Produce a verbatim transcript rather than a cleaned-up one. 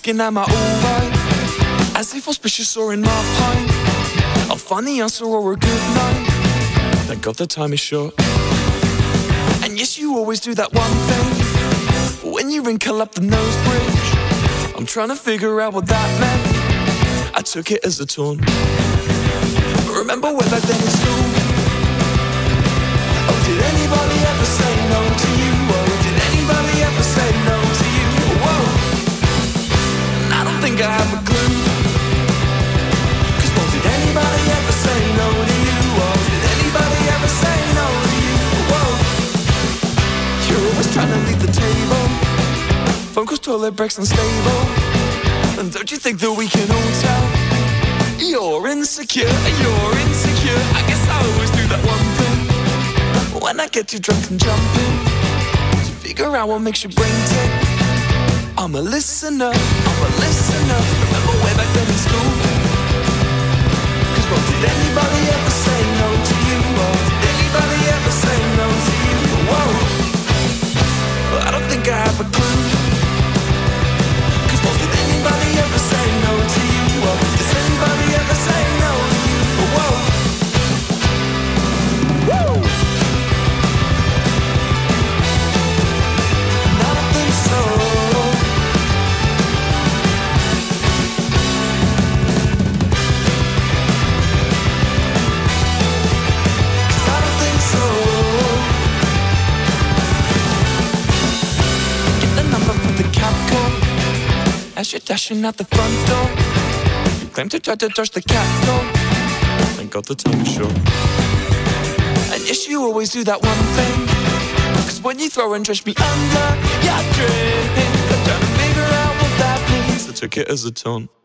asking am I alright, as if auspicious or in my pint. I'll find the answer or a good night. Thank God the time is short. And yes, you always do that one thing when you wrinkle up the nose bridge. I'm trying to figure out what that meant. I took it as a taunt. Remember way back then in school? Oh, did anybody ever say no to you? Oh, did anybody ever say no to you? Whoa, I don't think I have a clue. Cause well, did anybody ever say no to you? Oh, did anybody ever say no to you? Whoa, you're always trying to leave the table. Phone calls, toilet breaks, unstable. And don't you think that we can all tell you're insecure, you're insecure? I guess I always do that one thing when I get too drunk and jumping to figure out what makes your brain tick. I'm a listener, I'm a listener. Remember way back then in school? Cause well, did anybody ever say no to you? Oh, did anybody ever say no to you? Whoa, well, I don't think I have a clue. Cause well, did anybody ever say no to you? Oh, does anybody ever say no to you? Whoa, woo. I don't think so. Cause I don't think so. Get the number for the cab call as you're dashing out the front door. You claim to try to dodge the cat door. Thank God the time is short. And yes, you always do that one thing. Cause when you throw and trash me under your drink, I'm trying to figure out what that means. I took it as a taunt.